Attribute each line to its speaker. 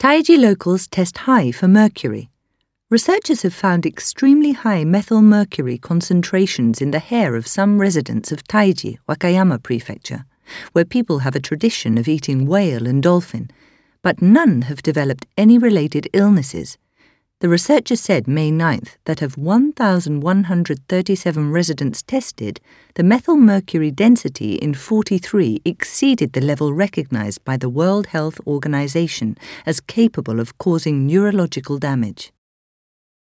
Speaker 1: Taiji locals test high for mercury. Researchers have found extremely high methylmercury concentrations in the hair of some residents of Taiji, Wakayama Prefecture, where people have a tradition of eating whale and dolphin, but none have developed any related illnesses. The researchers said May 9th that of 1,137 residents tested, the methylmercury density in 43 exceeded the level recognized by the World Health Organization as capable of causing neurological damage.